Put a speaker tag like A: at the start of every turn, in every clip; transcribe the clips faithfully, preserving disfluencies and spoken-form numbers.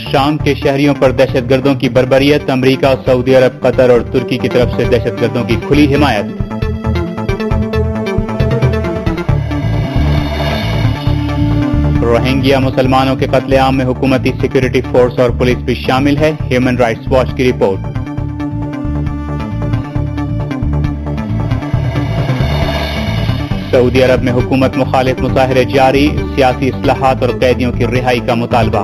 A: شام کے شہریوں پر دہشت گردوں کی بربریت، امریکہ، سعودی عرب، قطر اور ترکی کی طرف سے دہشت گردوں کی کھلی حمایت۔ روہنگیا مسلمانوں کے قتل عام میں حکومتی سیکورٹی فورس اور پولیس بھی شامل ہے، ہیومن رائٹس واچ کی رپورٹ۔ سعودی عرب میں حکومت مخالف مظاہرے جاری، سیاسی اصلاحات اور قیدیوں کی رہائی کا مطالبہ۔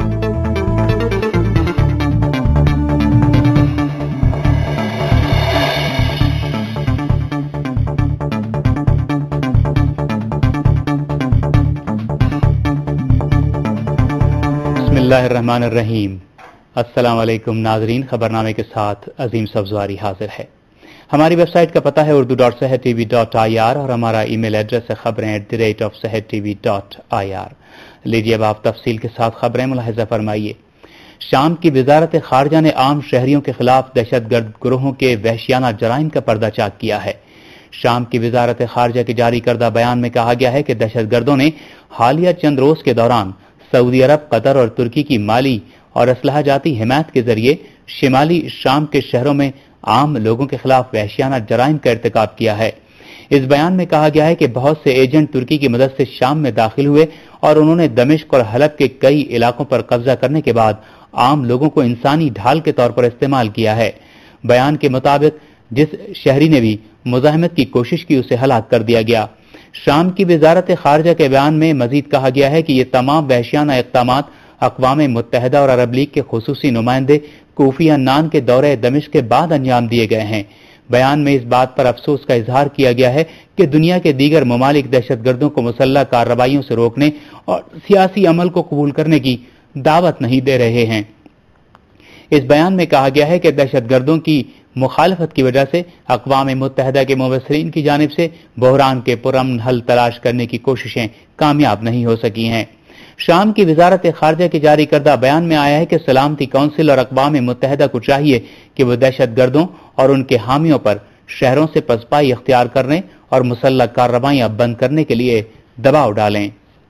A: بسم اللہ الرحمن الرحیم۔ السلام علیکم ناظرین، خبرنامے کے ساتھ عظیم سبزواری حاضر ہے۔ ہماری ویب سائٹ کا پتہ ہے Urdu dot Sahar T V dot I R اور ہمارا ای میل ایڈریس ہے خبریں at the rate of Sahar T V dot I R. لیجیے اب آپ تفصیل کے ساتھ خبریں ملاحظہ فرمائیے۔ شام کی وزارت خارجہ نے عام شہریوں کے خلاف دہشت گرد گروہوں کے وحشیانہ جرائم کا پردہ چاک کیا ہے۔ شام کی وزارت خارجہ کے جاری کردہ بیان میں کہا گیا ہے کہ دہشت گردوں نے حالیہ چند روز کے دوران سعودی عرب، قطر اور ترکی کی مالی اور اسلحہ جاتی حمایت کے ذریعے شمالی شام کے شہروں میں عام لوگوں کے خلاف وحشیانہ جرائم کا ارتکاب کیا ہے۔ اس بیان میں کہا گیا ہے کہ بہت سے ایجنٹ ترکی کی مدد سے شام میں داخل ہوئے اور انہوں نے دمشق اور حلب کے کئی علاقوں پر قبضہ کرنے کے بعد عام لوگوں کو انسانی ڈھال کے طور پر استعمال کیا ہے۔ بیان کے مطابق جس شہری نے بھی مزاحمت کی کوشش کی اسے ہلاک کر دیا گیا۔ شام کی وزارت خارجہ کے بیان میں مزید کہا گیا ہے کہ یہ تمام وحشیانہ اقدامات اقوام متحدہ اور عرب لیگ کے خصوصی نمائندے کوفی عنان کے دورے دمشق کے بعد انجام دیے گئے ہیں۔ بیان میں اس بات پر افسوس کا اظہار کیا گیا ہے کہ دنیا کے دیگر ممالک دہشت گردوں کو مسلح کارروائیوں سے روکنے اور سیاسی عمل کو قبول کرنے کی دعوت نہیں دے رہے ہیں۔ اس بیان میں کہا گیا ہے کہ دہشت گردوں کی مخالفت کی وجہ سے اقوام متحدہ کے مبصرین کی جانب سے بحران کے پرامن حل تلاش کرنے کی کوششیں کامیاب نہیں ہو سکی ہیں۔ شام کی وزارت خارجہ کے جاری کردہ بیان میں آیا ہے کہ سلامتی کونسل اور اقوام متحدہ کو چاہیے کہ وہ دہشت گردوں اور ان کے حامیوں پر شہروں سے پسپائی اختیار کرنے اور مسلح کارروائیاں بند کرنے کے لیے دباؤ ڈالیں۔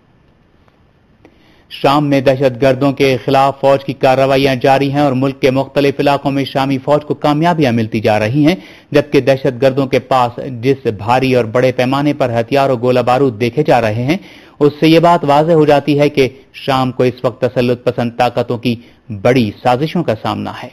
A: شام میں دہشت گردوں کے خلاف فوج کی کارروائیاں جاری ہیں اور ملک کے مختلف علاقوں میں شامی فوج کو کامیابیاں ملتی جا رہی ہیں، جبکہ دہشت گردوں کے پاس جس بھاری اور بڑے پیمانے پر ہتھیار اور گولہ بارود دیکھے جا رہے ہیں اس سے یہ بات واضح ہو جاتی ہے کہ شام کو اس وقت تسلط پسند طاقتوں کی بڑی سازشوں کا سامنا ہے۔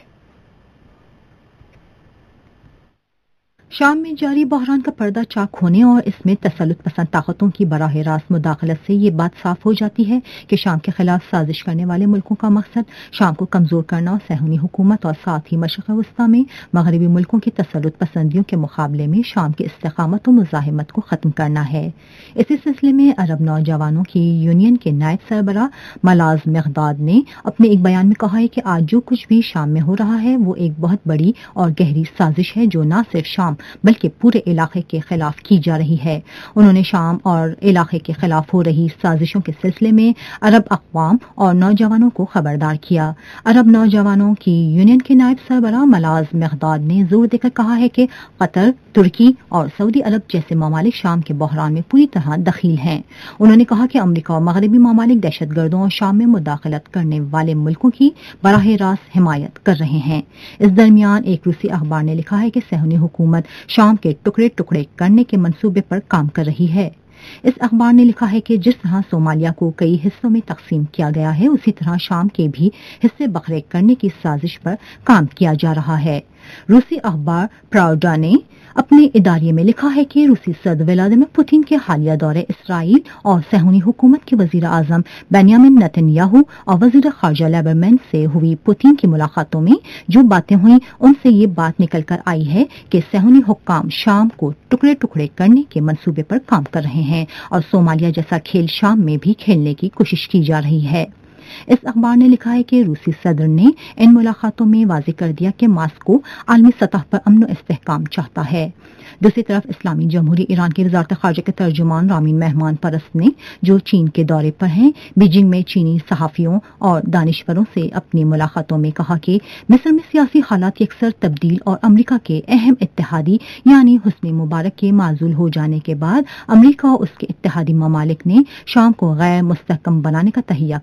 B: شام میں جاری بحران کا پردہ چاک ہونے اور اس میں تسلط پسند طاقتوں کی براہ راست مداخلت سے یہ بات صاف ہو جاتی ہے کہ شام کے خلاف سازش کرنے والے ملکوں کا مقصد شام کو کمزور کرنا اور صہیونی حکومت اور ساتھ ہی مشرق وسطیٰ میں مغربی ملکوں کی تسلط پسندیوں کے مقابلے میں شام کی استقامت و مزاحمت کو ختم کرنا ہے۔ اسی سلسلے میں عرب نوجوانوں کی یونین کے نائب سربراہ ملاز مقداد نے اپنے ایک بیان میں کہا ہے کہ آج جو کچھ بھی شام میں ہو رہا ہے وہ ایک بہت بڑی اور گہری سازش ہے جو نہ صرف شام بلکہ پورے علاقے کے خلاف کی جا رہی ہے۔ انہوں نے شام اور علاقے کے خلاف ہو رہی سازشوں کے سلسلے میں عرب اقوام اور نوجوانوں کو خبردار کیا۔ عرب نوجوانوں کی یونین کے نائب سربراہ ملاز مقداد نے زور دے کر کہا ہے کہ قطر، ترکی اور سعودی عرب جیسے ممالک شام کے بحران میں پوری طرح دخیل ہیں۔ انہوں نے کہا کہ امریکہ اور مغربی ممالک دہشت گردوں اور شام میں مداخلت کرنے والے ملکوں کی براہ راست حمایت کر رہے ہیں۔ اس درمیان ایک روسی اخبار نے لکھا ہے کہ صہیونی حکومت شام کے ٹکڑے ٹکڑے کرنے کے منصوبے پر کام کر رہی ہے۔ اس اخبار نے لکھا ہے کہ جس طرح صومالیہ کو کئی حصوں میں تقسیم کیا گیا ہے اسی طرح شام کے بھی حصے بکھرے کرنے کی سازش پر کام کیا جا رہا ہے۔ روسی اخبار پراوڈا نے اپنے اداریے میں لکھا ہے کہ روسی صدر ولادیمیر پوتین کے حالیہ دورے اسرائیل اور صہیونی حکومت کے وزیر اعظم بنیامین نتن یاہو اور وزیر خارجہ لیبرمین سے ہوئی پوتین کی ملاقاتوں میں جو باتیں ہوئیں ان سے یہ بات نکل کر آئی ہے کہ صہیونی حکام شام کو ٹکڑے ٹکڑے کرنے کے منصوبے پر کام کر رہے ہیں اور صومالیہ جیسا کھیل شام میں بھی کھیلنے کی کوشش کی جا رہی ہے۔ اس اخبار نے لکھا ہے کہ روسی صدر نے ان ملاقاتوں میں واضح کر دیا کہ ماسکو عالمی سطح پر امن و استحکام چاہتا ہے۔ دوسری طرف اسلامی جمہوری ایران کی وزارت خارجہ کے ترجمان رامین مہمان پرست نے جو چین کے دورے پر ہیں بیجنگ میں چینی صحافیوں اور دانشوروں سے اپنی ملاقاتوں میں کہا کہ مصر میں سیاسی حالات یکسر تبدیل اور امریکہ کے اہم اتحادی یعنی حسنی مبارک کے معزول ہو جانے کے بعد امریکہ اور اس کے اتحادی ممالک نے شام کو غیر مستحکم بنانے کا تہیہ کر لیا ہے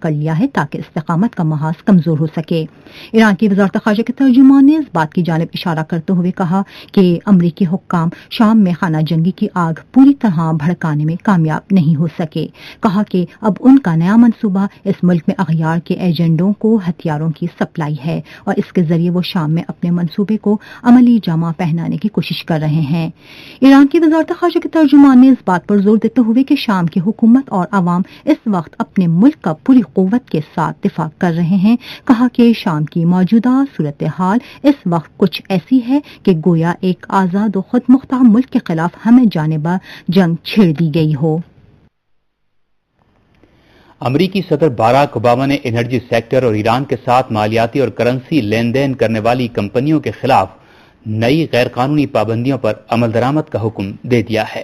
B: تاکہ استقامت کا محاذ کمزور ہو سکے۔ ایران کی وزارت خارجہ کے ترجمان نے اس بات کی جانب اشارہ کرتے ہوئے کہا کہ امریکی حکام شام میں خانہ جنگی کی آگ پوری طرح بھڑکانے میں کامیاب نہیں ہو سکے۔ کہا کہ اب ان کا نیا منصوبہ اس ملک میں اغیار کے ایجنڈوں کو ہتھیاروں کی سپلائی ہے اور اس کے ذریعے وہ شام میں اپنے منصوبے کو عملی جامہ پہنانے کی کوشش کر رہے ہیں۔ ایران کی وزارت خارجہ کے ترجمان نے اس بات پر زور دیتے ہوئے کہ شام کی حکومت اور عوام اس وقت اپنے ملک کا پوری قوت کے ساتھ دفاع کر رہے ہیں، کہا کہ شام کی موجودہ صورتحال اس وقت کچھ ایسی ہے کہ گویا ایک آزاد و خود مختار ملک کے خلاف ہمیں جانبہ جنگ چھیڑ دی گئی ہو۔
A: امریکی صدر باراک اوباما نے انرجی سیکٹر اور ایران کے ساتھ مالیاتی اور کرنسی لین دین کرنے والی کمپنیوں کے خلاف نئی غیر قانونی پابندیوں پر عمل درآمد کا حکم دے دیا ہے۔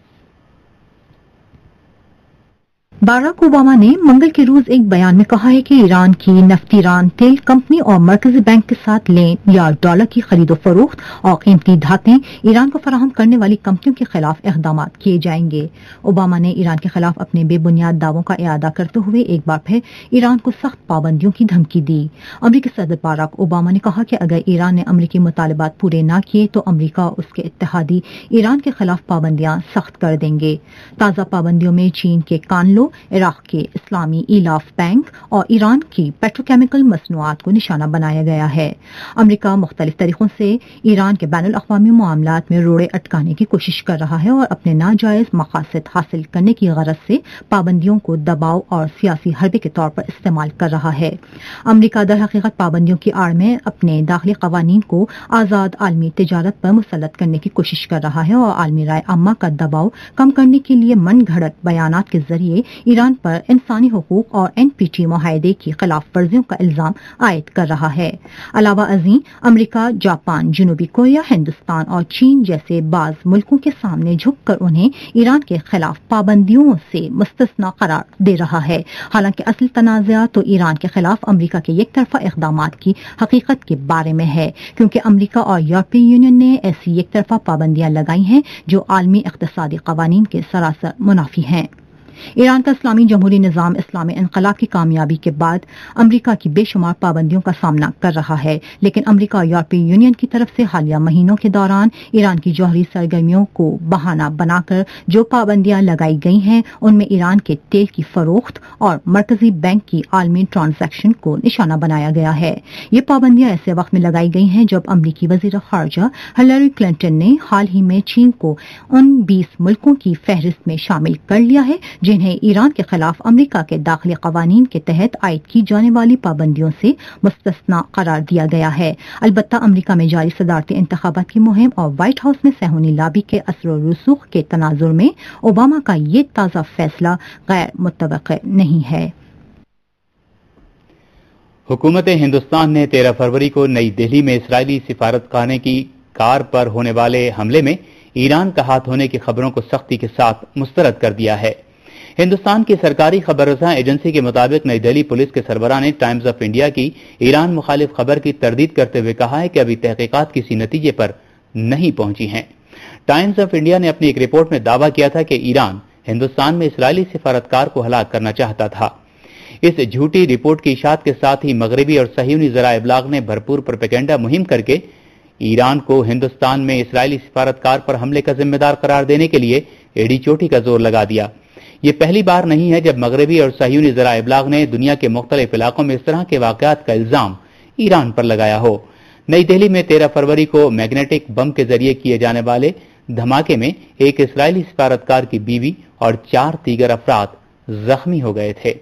B: باراک اوباما نے منگل کے روز ایک بیان میں کہا ہے کہ ایران کی نفطیران تیل کمپنی اور مرکزی بینک کے ساتھ لین یا ڈالر کی خرید و فروخت اور قیمتی دھاتیں ایران کو فراہم کرنے والی کمپنیوں کے خلاف اقدامات کیے جائیں گے۔ اوباما نے ایران کے خلاف اپنے بے بنیاد دعووں کا اعادہ کرتے ہوئے ایک بار پھر ایران کو سخت پابندیوں کی دھمکی دی۔ امریکی صدر باراک اوباما نے کہا کہ اگر ایران نے امریکی مطالبات پورے نہ کیے تو امریکہ اور اس کے اتحادی ایران کے خلاف پابندیاں سخت کر دیں گے۔ تازہ پابندیوں میں چین کے کانلو، عراق کے اسلامی ایلاف بینک اور ایران کی پیٹروکیمیکل مصنوعات کو نشانہ بنایا گیا ہے۔ امریکہ مختلف طریقوں سے ایران کے بین الاقوامی معاملات میں روڑے اٹکانے کی کوشش کر رہا ہے اور اپنے ناجائز مقاصد حاصل کرنے کی غرض سے پابندیوں کو دباؤ اور سیاسی حربے کے طور پر استعمال کر رہا ہے۔ امریکہ در حقیقت پابندیوں کی آڑ میں اپنے داخلی قوانین کو آزاد عالمی تجارت پر مسلط کرنے کی کوشش کر رہا ہے اور عالمی رائے عامہ کا دباؤ کم کرنے کے لیے من گھڑت بیانات کے ذریعے ایران پر انسانی حقوق اور این پی ٹی معاہدے کی خلاف ورزیوں کا الزام عائد کر رہا ہے۔ علاوہ ازیں امریکہ، جاپان، جنوبی کوریا، ہندوستان اور چین جیسے بعض ملکوں کے سامنے جھک کر انہیں ایران کے خلاف پابندیوں سے مستثنا قرار دے رہا ہے۔ حالانکہ اصل تنازع تو ایران کے خلاف امریکہ کے یک طرفہ اقدامات کی حقیقت کے بارے میں ہے، کیونکہ امریکہ اور یورپی یونین نے ایسی یک طرفہ پابندیاں لگائی ہیں جو عالمی اقتصادی قوانین کے سراسر منافی ہیں۔ ایران کا اسلامی جمہوری نظام اسلامی انقلاب کی کامیابی کے بعد امریکہ کی بے شمار پابندیوں کا سامنا کر رہا ہے، لیکن امریکہ اور یورپی یونین کی طرف سے حالیہ مہینوں کے دوران ایران کی جوہری سرگرمیوں کو بہانہ بنا کر جو پابندیاں لگائی گئی ہیں ان میں ایران کے تیل کی فروخت اور مرکزی بینک کی عالمی ٹرانزیکشن کو نشانہ بنایا گیا ہے۔ یہ پابندیاں ایسے وقت میں لگائی گئی ہیں جب امریکی وزیر خارجہ ہلیری کلنٹن نے حال ہی میں چین کو ان بیس ملکوں کی فہرست میں شامل کر لیا ہے جنہیں ایران کے خلاف امریکہ کے داخلی قوانین کے تحت عائد کی جانے والی پابندیوں سے مستثنا قرار دیا گیا ہے۔ البتہ امریکہ میں جاری صدارتی انتخابات کی مہم اور وائٹ ہاؤس میں صہیونی لابی کے اثر و رسوخ کے تناظر میں اوباما کا یہ تازہ فیصلہ غیر متوقع نہیں ہے۔
A: حکومت ہندوستان نے تیرہ فروری کو نئی دہلی میں اسرائیلی سفارتخانے کی کار پر ہونے والے حملے میں ایران کا ہاتھ ہونے کی خبروں کو سختی کے ساتھ مسترد کر دیا ہے۔ ہندوستان کی سرکاری خبر رساں ایجنسی کے مطابق نئی دہلی پولیس کے سربراہ نے ٹائمز آف انڈیا کی ایران مخالف خبر کی تردید کرتے ہوئے کہا ہے کہ ابھی تحقیقات کسی نتیجے پر نہیں پہنچی ہیں۔ ٹائمز آف انڈیا نے اپنی ایک رپورٹ میں دعویٰ کیا تھا کہ ایران ہندوستان میں اسرائیلی سفارتکار کو ہلاک کرنا چاہتا تھا۔ اس جھوٹی رپورٹ کی اشاعت کے ساتھ ہی مغربی اور صہیونی ذرائع ابلاغ نے بھرپور پروپیگنڈا مہم کر کے ایران کو ہندوستان میں اسرائیلی سفارتکار پر حملے کا ذمہ دار قرار دینے کے لیے ایڑی چوٹی کا زور لگا دیا۔ یہ پہلی بار نہیں ہے جب مغربی اور صہیونی ذرائع ابلاغ نے دنیا کے مختلف علاقوں میں اس طرح کے واقعات کا الزام ایران پر لگایا ہو۔ نئی دہلی میں تیرہ فروری کو میگنیٹک بم کے ذریعے کیے جانے والے دھماکے میں ایک اسرائیلی سفارتکار کی بیوی اور چار دیگر افراد زخمی ہو گئے تھے۔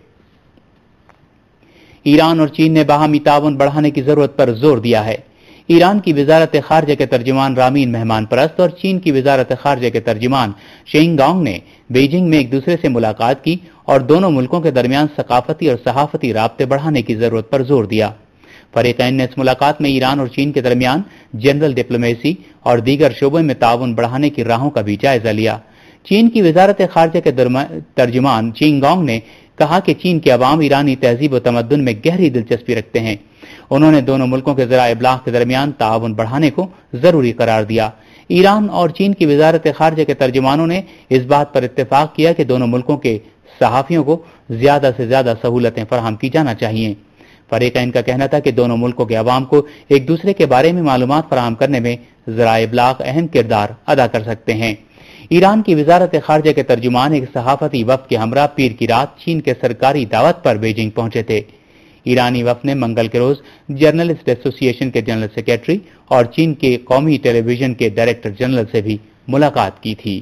A: ایران اور چین نے باہمی تعاون بڑھانے کی ضرورت پر زور دیا ہے۔ ایران کی وزارت خارجہ کے ترجمان رامین مہمان پرست اور چین کی وزارت خارجہ کے ترجمان شینگ گانگ نے بیجنگ میں ایک دوسرے سے ملاقات کی اور دونوں ملکوں کے درمیان ثقافتی اور صحافتی رابطے بڑھانے کی ضرورت پر زور دیا۔ فریقین نے اس ملاقات میں ایران اور چین کے درمیان جنرل ڈپلومیسی اور دیگر شعبوں میں تعاون بڑھانے کی راہوں کا بھی جائزہ لیا۔ چین کی وزارت خارجہ کے ترجمان شینگ گانگ نے کہا کہ چین کے عوام ایرانی تہذیب و تمدن میں گہری دلچسپی رکھتے ہیں۔ انہوں نے دونوں ملکوں کے ذرائع ابلاغ کے درمیان تعاون بڑھانے کو ضروری قرار دیا۔ ایران اور چین کی وزارت خارجہ کے ترجمانوں نے اس بات پر اتفاق کیا کہ دونوں ملکوں کے صحافیوں کو زیادہ سے زیادہ سہولتیں فراہم کی جانا چاہیے۔ فریقین کا کہنا تھا کہ دونوں ملکوں کے عوام کو ایک دوسرے کے بارے میں معلومات فراہم کرنے میں ذرائع ابلاغ اہم کردار ادا کر سکتے ہیں۔ ایران کی وزارت خارجہ کے ترجمان ایک صحافتی وفد کے ہمراہ پیر کی رات چین کے سرکاری دعوت پر بیجنگ پہنچے تھے۔ ایرانی وفد نے منگل کے روز جرنلسٹ ایسوسی ایشن کے جنرل سیکریٹری اور چین کے قومی ٹیلی ویژن کے ڈائریکٹر جنرل سے بھی ملاقات کی تھی۔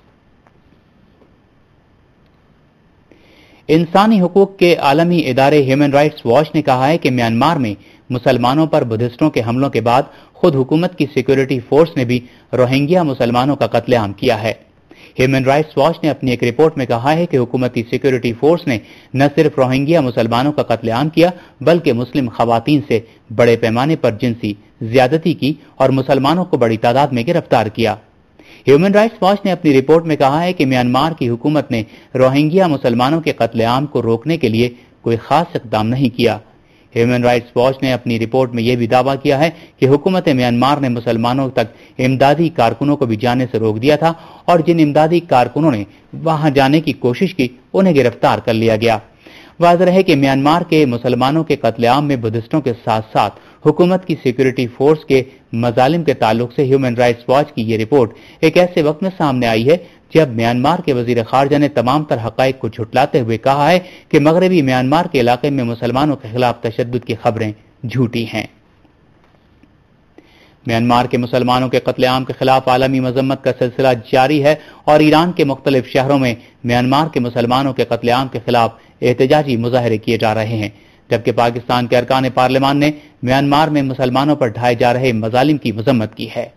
A: انسانی حقوق کے عالمی ادارے ہیومن رائٹس واچ نے کہا ہے کہ میانمار میں مسلمانوں پر بدھسٹوں کے حملوں کے بعد خود حکومت کی سیکورٹی فورس نے بھی روہنگیا مسلمانوں کا قتل عام کیا ہے۔ ہیومن رائٹس واچ نے اپنی ایک رپورٹ میں کہا ہے کہ حکومتی سیکورٹی فورس نے نہ صرف روہنگیا مسلمانوں کا قتل عام کیا بلکہ مسلم خواتین سے بڑے پیمانے پر جنسی زیادتی کی اور مسلمانوں کو بڑی تعداد میں گرفتار کیا۔ ہیومن رائٹس واچ نے اپنی رپورٹ میں کہا ہے کہ میانمار کی حکومت نے روہنگیا مسلمانوں کے قتل عام کو روکنے کے لیے کوئی خاص اقدام نہیں کیا۔ ہیومن رائٹس واچ نے اپنی رپورٹ میں یہ بھی دعویٰ کیا ہے کہ حکومت میانمار نے مسلمانوں تک امدادی کارکنوں کو بھی جانے سے روک دیا تھا اور جن امدادی کارکنوں نے وہاں جانے کی کوشش کی انہیں گرفتار کر لیا گیا۔ واضح ہے کہ میانمار کے مسلمانوں کے قتل عام میں بدھسٹوں کے ساتھ ساتھ حکومت کی سیکورٹی فورس کے مظالم کے تعلق سے ہیومن رائٹس واچ کی یہ رپورٹ ایک ایسے وقت میں سامنے آئی ہے جب میانمار کے وزیر خارجہ نے تمام تر حقائق کو جھٹلاتے ہوئے کہا ہے کہ مغربی میانمار کے علاقے میں مسلمانوں کے خلاف تشدد کی خبریں جھوٹی ہیں۔ میانمار کے مسلمانوں کے قتل عام کے خلاف عالمی مذمت کا سلسلہ جاری ہے اور ایران کے مختلف شہروں میں میانمار کے مسلمانوں کے قتل عام کے خلاف احتجاجی مظاہرے کیے جا رہے ہیں، جبکہ پاکستان کے ارکان پارلیمان نے میانمار میں مسلمانوں پر ڈھائے جا رہے مظالم کی مذمت کی ہے۔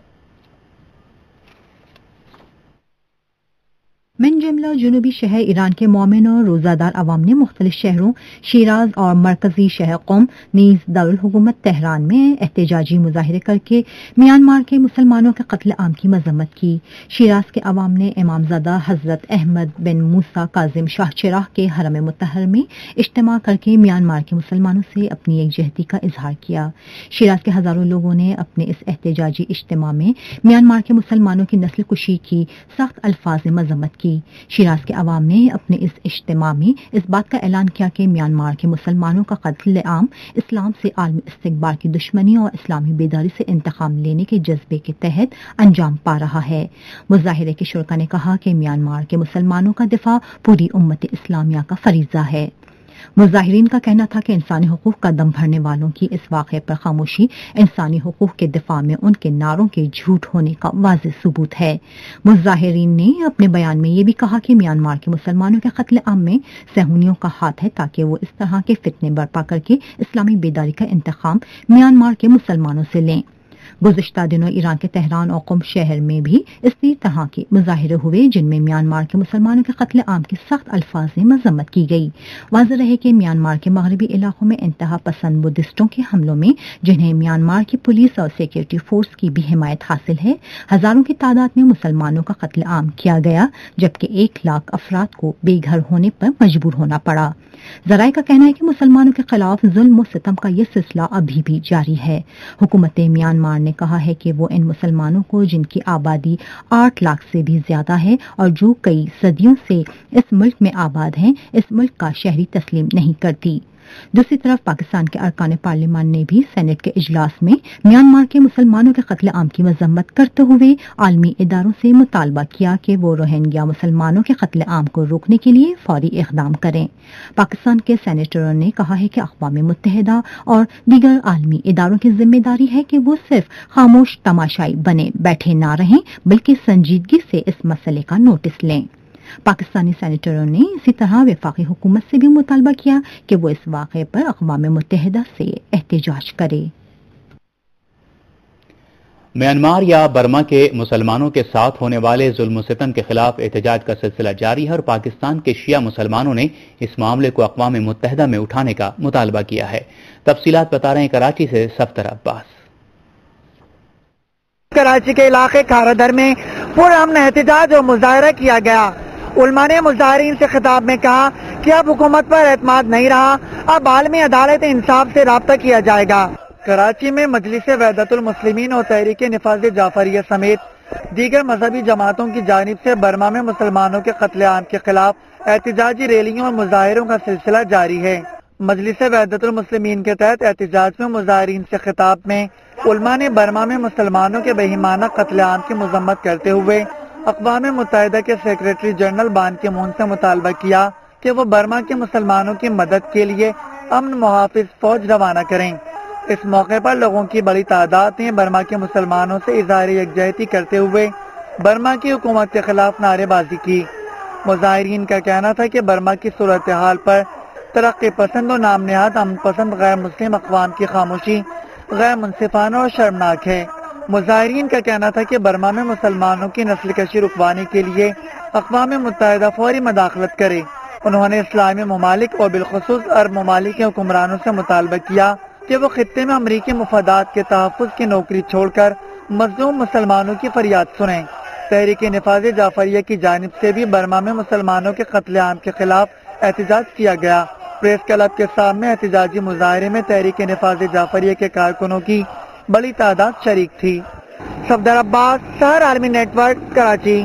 B: من جملہ جنوبی شہر ایران کے مومن اور روزہ دار عوام نے مختلف شہروں شیراز اور مرکزی شہر قم نیز دارالحکومت تہران میں احتجاجی مظاہرے کر کے میانمار کے مسلمانوں کے قتل عام کی مذمت کی۔ شیراز کے عوام نے امامزادہ حضرت احمد بن موسیٰ کاظم شاہ چراغ کے حرم مطہر میں اجتماع کر کے میانمار کے مسلمانوں سے اپنی یکجہتی کا اظہار کیا۔ شیراز کے ہزاروں لوگوں نے اپنے اس احتجاجی اجتماع میں میانمار کے مسلمانوں کی نسل کشی کی سخت الفاظ میں مذمت کی۔ شیراز کے عوام نے اپنے اس اجتماع میں اس بات کا اعلان کیا کہ میانمار کے مسلمانوں کا قتل عام اسلام سے عالمی استقبال کی دشمنی اور اسلامی بیداری سے انتقام لینے کے جذبے کے تحت انجام پا رہا ہے۔ مظاہرے کے شرکا نے کہا کہ میانمار کے مسلمانوں کا دفاع پوری امت اسلامیہ کا فریضہ ہے۔ مظاہرین کا کہنا تھا کہ انسانی حقوق کا دم بھرنے والوں کی اس واقعے پر خاموشی انسانی حقوق کے دفاع میں ان کے نعروں کے جھوٹ ہونے کا واضح ثبوت ہے۔ مظاہرین نے اپنے بیان میں یہ بھی کہا کہ میانمار کے مسلمانوں کے قتل عام میں صہیونیوں کا ہاتھ ہے تاکہ وہ اس طرح کے فتنے برپا کر کے اسلامی بیداری کا انتقام میانمار کے مسلمانوں سے لیں۔ گزشتہ دنوں ایران کے تہران اور قم شہر میں بھی اسی طرح کے مظاہرے ہوئے جن میں میانمار کے مسلمانوں کے قتل عام کی سخت الفاظ میں مذمت کی گئی۔ واضح رہے کہ میانمار کے مغربی علاقوں میں انتہا پسند بدھسٹوں کے حملوں میں جنہیں میانمار کی پولیس اور سیکورٹی فورس کی بھی حمایت حاصل ہے، ہزاروں کی تعداد میں مسلمانوں کا قتل عام کیا گیا جبکہ ایک لاکھ افراد کو بے گھر ہونے پر مجبور ہونا پڑا۔ ذرائع کا کہنا ہے کہ مسلمانوں کے خلاف ظلم و ستم کا یہ سلسلہ ابھی بھی جاری ہے۔ حکومت میانمار نے کہا ہے کہ وہ ان مسلمانوں کو جن کی آبادی آٹھ لاکھ سے بھی زیادہ ہے اور جو کئی صدیوں سے اس ملک میں آباد ہیں، اس ملک کا شہری تسلیم نہیں کرتی۔ دوسری طرف پاکستان کے ارکان پارلیمان نے بھی سینٹ کے اجلاس میں میانمار کے مسلمانوں کے قتل عام کی مذمت کرتے ہوئے عالمی اداروں سے مطالبہ کیا کہ وہ روہنگیا مسلمانوں کے قتل عام کو روکنے کے لیے فوری اقدام کریں۔ پاکستان کے سینیٹروں نے کہا ہے کہ اقوام متحدہ اور دیگر عالمی اداروں کی ذمہ داری ہے کہ وہ صرف خاموش تماشائی بنے بیٹھے نہ رہیں بلکہ سنجیدگی سے اس مسئلے کا نوٹس لیں۔ پاکستانی سینیٹروں نے اسی طرح وفاقی حکومت سے بھی مطالبہ کیا کہ وہ اس واقعے پر اقوام متحدہ سے احتجاج کرے۔
A: میانمار یا برما کے مسلمانوں کے ساتھ ہونے والے ظلم و ستم کے خلاف احتجاج کا سلسلہ جاری ہے اور پاکستان کے شیعہ مسلمانوں نے اس معاملے کو اقوام متحدہ میں اٹھانے کا مطالبہ کیا ہے۔ تفصیلات بتا رہے ہیں کراچی سے سفتر عباس۔
C: کراچی کے علاقے کھارادر میں پرامن احتجاج اور مظاہرہ کیا گیا۔ علماء نے مظاہرین سے خطاب میں کہا کہ اب حکومت پر اعتماد نہیں رہا، اب عالمی عدالت انصاف سے رابطہ کیا جائے گا۔ کراچی میں مجلس وحدت المسلمین اور تحریک نفاذ جعفریہ سمیت دیگر مذہبی جماعتوں کی جانب سے برما میں مسلمانوں کے قتل عام کے خلاف احتجاجی ریلیوں اور مظاہروں کا سلسلہ جاری ہے۔ مجلس وحدت المسلمین کے تحت احتجاج میں مظاہرین سے خطاب میں علماء نے برما میں مسلمانوں کے بے ایمانہ قتل عام کی مذمت کرتے ہوئے اقوام متحدہ کے سیکریٹری جنرل بان کی مون سے مطالبہ کیا کہ وہ برما کے مسلمانوں کی مدد کے لیے امن محافظ فوج روانہ کریں۔ اس موقع پر لوگوں کی بڑی تعداد نے برما کے مسلمانوں سے اظہار یکجہتی کرتے ہوئے برما کی حکومت کے خلاف نعرے بازی کی۔ مظاہرین کا کہنا تھا کہ برما کی صورتحال پر ترقی پسند و نام نہاد امن پسند غیر مسلم اقوام کی خاموشی غیر منصفانہ اور شرمناک ہے۔ مظاہرین کا کہنا تھا کہ برما میں مسلمانوں کی نسل کشی رکوانے کے لیے اقوام متحدہ فوری مداخلت کرے۔ انہوں نے اسلامی ممالک اور بالخصوص عرب ممالک کے حکمرانوں سے مطالبہ کیا کہ وہ خطے میں امریکی مفادات کے تحفظ کی نوکری چھوڑ کر مظلوم مسلمانوں کی فریاد سنیں۔ تحریک نفاذ جعفریہ کی جانب سے بھی برما میں مسلمانوں کے قتل عام کے خلاف احتجاج کیا گیا۔ پریس کلب کے سامنے احتجاجی مظاہرے میں تحریک نفاذ جعفریہ کے کارکنوں کی بڑی تعداد شریک تھی۔ صفدر عباس، سحر عالمی نیٹ ورک، کراچی۔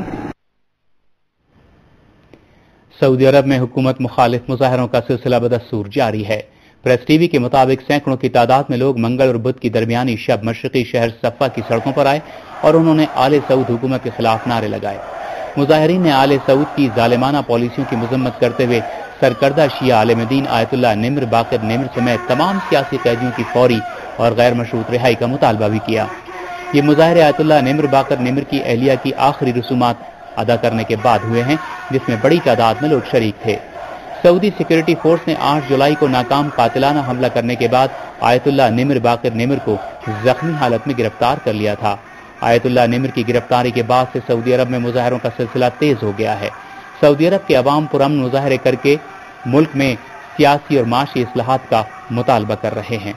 A: سعودی عرب میں حکومت مخالف مظاہروں کا سلسلہ بدستور جاری ہے۔ پریس ٹی وی کے مطابق سینکڑوں کی تعداد میں لوگ منگل اور بدھ کی درمیانی شب مشرقی شہر صفا کی سڑکوں پر آئے اور انہوں نے آل سعود حکومت کے خلاف نعرے لگائے۔ مظاہرین نے آل سعود کی ظالمانہ پالیسیوں کی مذمت کرتے ہوئے سرکردہ شیعہ عالم دین آیت اللہ نمر باقر نمر سمیت تمام سیاسی قیدیوں کی فوری اور غیر مشروط رہائی کا مطالبہ بھی کیا۔ یہ مظاہرے آیت اللہ نمر باقر نمر کی اہلیہ کی آخری رسومات ادا کرنے کے بعد ہوئے ہیں، جس میں بڑی تعداد میں لوگ شریک تھے۔ سعودی سیکورٹی فورس نے آٹھ جولائی کو ناکام قاتلانہ حملہ کرنے کے بعد آیت اللہ نمر باقر نمر کو زخمی حالت میں گرفتار کر لیا تھا۔ آیت اللہ نمر کی گرفتاری کے بعد سے سعودی عرب میں مظاہروں کا سلسلہ تیز ہو گیا ہے۔ سعودی عرب کے عوام پرامن مظاہرے کر کے ملک میں سیاسی اور معاشی اصلاحات کا مطالبہ کر رہے ہیں۔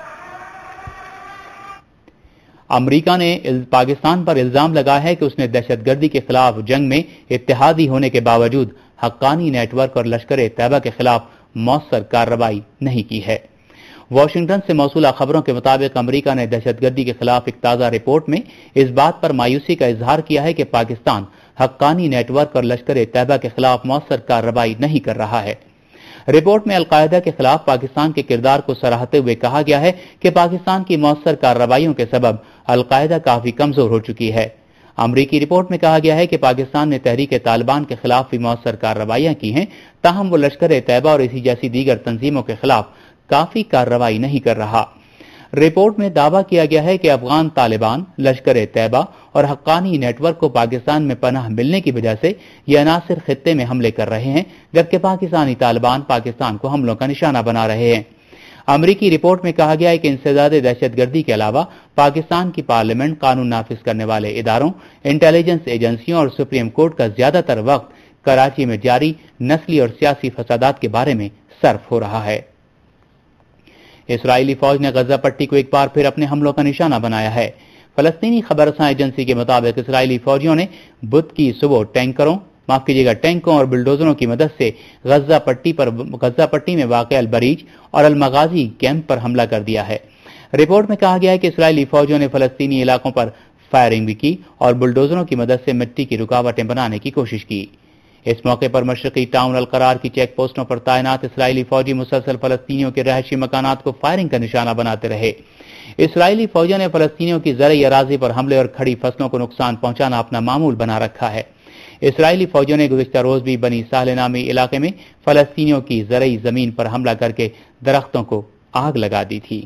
A: امریکہ نے پاکستان پر الزام لگایا ہے کہ اس نے دہشت گردی کے خلاف جنگ میں اتحادی ہونے کے باوجود حقانی نیٹ ورک اور لشکر طیبہ کے خلاف مؤثر کارروائی نہیں کی ہے۔ واشنگٹن سے موصولہ خبروں کے مطابق امریکہ نے دہشت گردی کے خلاف ایک تازہ رپورٹ میں اس بات پر مایوسی کا اظہار کیا ہے کہ پاکستان حقانی نیٹ ورک اور لشکر طیبہ کے خلاف مؤثر کارروائی نہیں کر رہا ہے۔ رپورٹ میں القاعدہ کے خلاف پاکستان کے کردار کو سراہتے ہوئے کہا گیا ہے کہ پاکستان کی مؤثر کارروائیوں کے سبب القاعدہ کافی کمزور ہو چکی ہے۔ امریکی رپورٹ میں کہا گیا ہے کہ پاکستان نے تحریک طالبان کے خلاف بھی مؤثر کارروائیاں کی ہیں، تاہم وہ لشکر طیبہ اور اسی جیسی دیگر تنظیموں کے خلاف کافی کارروائی نہیں کر رہا۔ رپورٹ میں دعویٰ کیا گیا ہے کہ افغان طالبان، لشکر طیبہ اور حقانی نیٹ ورک کو پاکستان میں پناہ ملنے کی وجہ سے یہ عناصر خطے میں حملے کر رہے ہیں، جبکہ پاکستانی طالبان پاکستان کو حملوں کا نشانہ بنا رہے ہیں۔ امریکی رپورٹ میں کہا گیا ہے کہ انسداد دہشت گردی کے علاوہ پاکستان کی پارلیمنٹ، قانون نافذ کرنے والے اداروں، انٹیلیجنس ایجنسیوں اور سپریم کورٹ کا زیادہ تر وقت کراچی میں جاری نسلی اور سیاسی فسادات کے بارے میں صرف ہو رہا ہے۔ اسرائیلی فوج نے غزہ پٹی کو ایک بار پھر اپنے حملوں کا نشانہ بنایا ہے۔ فلسطینی خبر رساں ایجنسی کے مطابق اسرائیلی فوجیوں نے بدھ کی صبح ٹینکروں معاف کیجیے گا ٹینکوں اور بلڈوزروں کی مدد سے غزہ پٹی پر غزہ پٹی میں واقع البریج اور المغازی کیمپ پر حملہ کر دیا ہے۔ رپورٹ میں کہا گیا ہے کہ اسرائیلی فوجیوں نے فلسطینی علاقوں پر فائرنگ بھی کی اور بلڈوزروں کی مدد سے مٹی کی رکاوٹیں بنانے کی کوشش کی۔ اس موقع پر مشرقی ٹاؤن القرار کی چیک پوسٹوں پر تعینات اسرائیلی فوجی مسلسل فلسطینیوں کے رہائشی مکانات کو فائرنگ کا نشانہ بناتے رہے۔ اسرائیلی فوجیوں نے فلسطینیوں کی زرعی اراضی پر حملے اور کھڑی فصلوں کو نقصان پہنچانا اپنا معمول بنا رکھا ہے۔ اسرائیلی فوجیوں نے گزشتہ روز بھی بنی ساحل نامی علاقے میں فلسطینیوں کی زرعی زمین پر حملہ کر کے درختوں کو آگ لگا دی تھی۔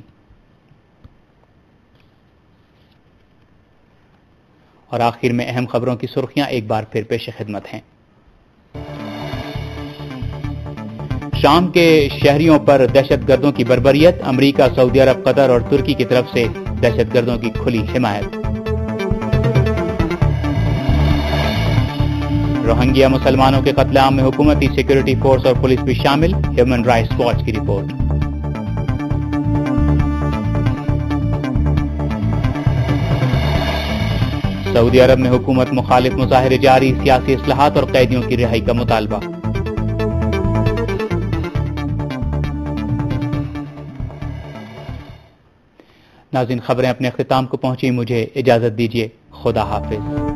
A: اور آخر میں اہم خبروں کی سرخیاں ایک بار پھر پیش خدمت ہیں۔ شام کے شہریوں پر دہشت گردوں کی بربریت، امریکہ، سعودی عرب، قطر اور ترکی کی طرف سے دہشت گردوں کی کھلی حمایت۔ روہنگیا مسلمانوں کے قتل عام میں حکومتی سیکورٹی فورس اور پولیس بھی شامل، ہیومن رائٹس واچ کی رپورٹ۔ سعودی عرب میں حکومت مخالف مظاہرے جاری، سیاسی اصلاحات اور قیدیوں کی رہائی کا مطالبہ۔ ناظرین، خبریں اپنے اختتام کو پہنچی، مجھے اجازت دیجیے، خدا حافظ۔